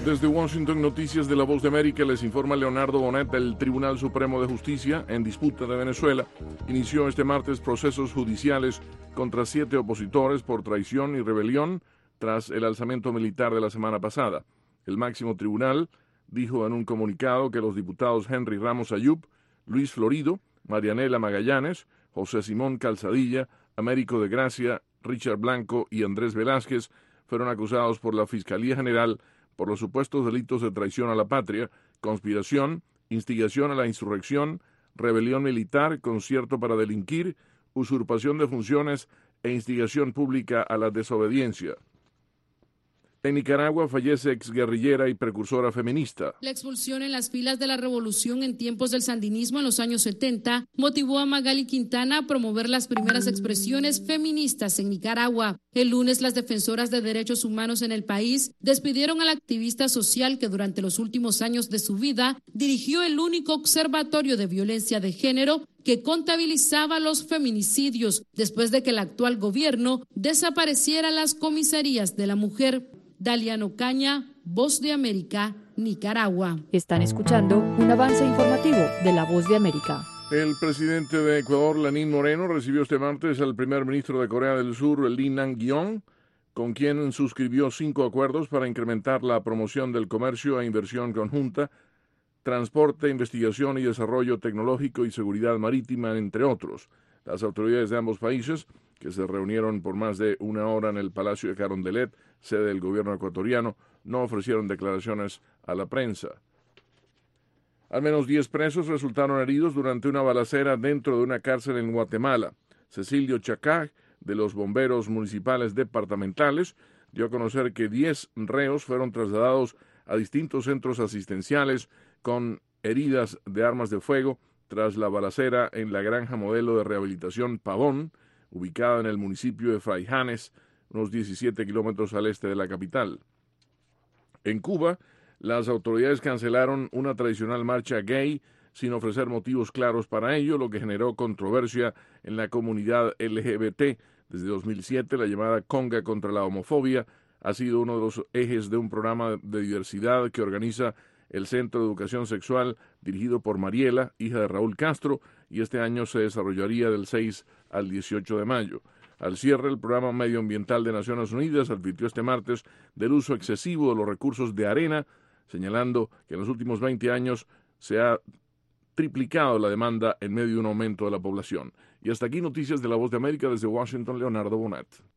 Desde Washington, Noticias de la Voz de América, les informa Leonardo Bonet. El Tribunal Supremo de Justicia, en disputa de Venezuela, inició este martes procesos judiciales contra 7 opositores por traición y rebelión tras el alzamiento militar de la semana pasada. El máximo tribunal dijo en un comunicado que los diputados Henry Ramos Ayub, Luis Florido, Marianela Magallanes, José Simón Calzadilla, Américo de Gracia, Richard Blanco y Andrés Velázquez fueron acusados por la Fiscalía General por los supuestos delitos de traición a la patria, conspiración, instigación a la insurrección, rebelión militar, concierto para delinquir, usurpación de funciones e instigación pública a la desobediencia. En Nicaragua fallece exguerrillera y precursora feminista. La expulsión en las filas de la revolución en tiempos del sandinismo en los años 70 motivó a Magali Quintana a promover las primeras expresiones feministas en Nicaragua. El lunes, las defensoras de derechos humanos en el país despidieron a la activista social que durante los últimos años de su vida dirigió el único observatorio de violencia de género que contabilizaba los feminicidios después de que el actual gobierno desapareciera las comisarías de la mujer. Daliano Caña, Voz de América, Nicaragua. Están escuchando un avance informativo de la Voz de América. El presidente de Ecuador, Lenín Moreno, recibió este martes al primer ministro de Corea del Sur, Lee Nak-yeon, con quien suscribió 5 acuerdos para incrementar la promoción del comercio e inversión conjunta, transporte, investigación y desarrollo tecnológico y seguridad marítima, entre otros. Las autoridades de ambos países, que se reunieron por más de una hora en el Palacio de Carondelet, sede del gobierno ecuatoriano, no ofrecieron declaraciones a la prensa. Al menos 10 presos resultaron heridos durante una balacera dentro de una cárcel en Guatemala. Cecilio Chacaj, de los bomberos municipales departamentales, dio a conocer que 10 reos fueron trasladados a distintos centros asistenciales con heridas de armas de fuego tras la balacera en la granja modelo de rehabilitación Pavón, ubicada en el municipio de Fraijanes, unos 17 kilómetros al este de la capital. En Cuba, las autoridades cancelaron una tradicional marcha gay sin ofrecer motivos claros para ello, lo que generó controversia en la comunidad LGBT. Desde 2007, la llamada Conga contra la homofobia ha sido uno de los ejes de un programa de diversidad que organiza el Centro de Educación Sexual, dirigido por Mariela, hija de Raúl Castro, y este año se desarrollaría del 6 al 18 de mayo. Al cierre, el Programa Medioambiental de Naciones Unidas advirtió este martes del uso excesivo de los recursos de arena, señalando que en los últimos 20 años se ha triplicado la demanda en medio de un aumento de la población. Y hasta aquí noticias de la Voz de América desde Washington, Leonardo Bonet.